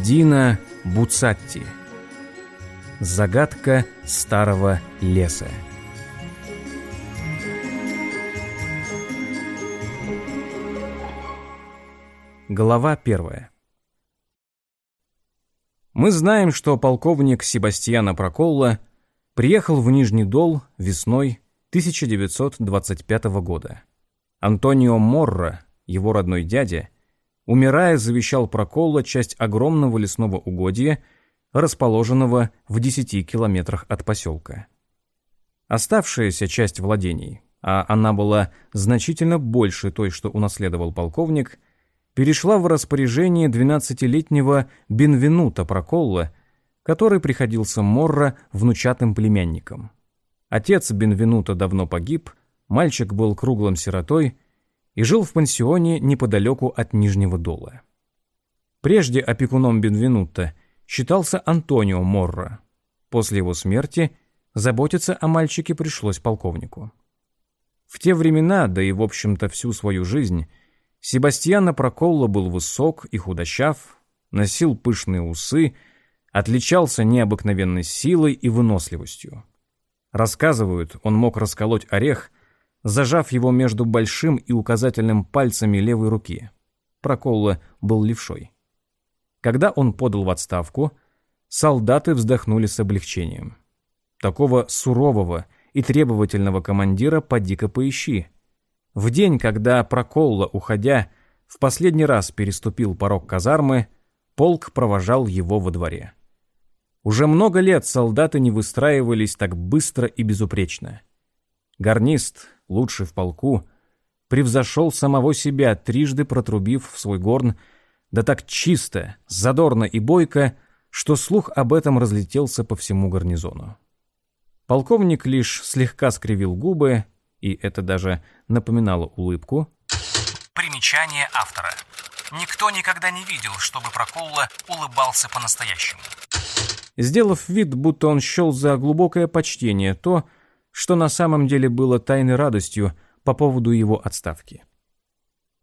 Дина Буцатти. Загадка старого леса. Глава 1. Мы знаем, что полковник Себастьяно Проколло приехал в Нижний Дол весной 1925 года. Антонио Морро, его родной дядя, умирая, завещал Проколло часть огромного лесного угодья, расположенного в 10 километрах от поселка. Оставшаяся часть владений, а она была значительно больше той, что унаследовал полковник, перешла в распоряжение 12-летнего Бенвенуто Проколло, который приходился Морро внучатым племянником. Отец Бенвенуто давно погиб, мальчик был круглым сиротой и жил в пансионе неподалеку от Нижнего Дола. Прежде опекуном Бенвенуто считался Антонио Морро. После его смерти заботиться о мальчике пришлось полковнику. В те времена, да и в общем-то всю свою жизнь, Себастьяно Проколло был высок и худощав, носил пышные усы, отличался необыкновенной силой и выносливостью. Рассказывают, он мог расколоть орех, зажав его между большим и указательным пальцами левой руки. Проколло был левшой. Когда он подал в отставку, солдаты вздохнули с облегчением. Такого сурового и требовательного командира поди-ка поищи. В день, когда Проколло, уходя, в последний раз переступил порог казармы, полк провожал его во дворе. Уже много лет солдаты не выстраивались так быстро и безупречно. Гарнист, лучший в полку, превзошел самого себя, трижды протрубив в свой горн, да так чисто, задорно и бойко, что слух об этом разлетелся по всему гарнизону. Полковник лишь слегка скривил губы, и это даже напоминало улыбку. Примечание автора. Никто никогда не видел, чтобы Проколло улыбался по-настоящему. Сделав вид, будто он счел за глубокое почтение то, что на самом деле было тайной радостью по поводу его отставки.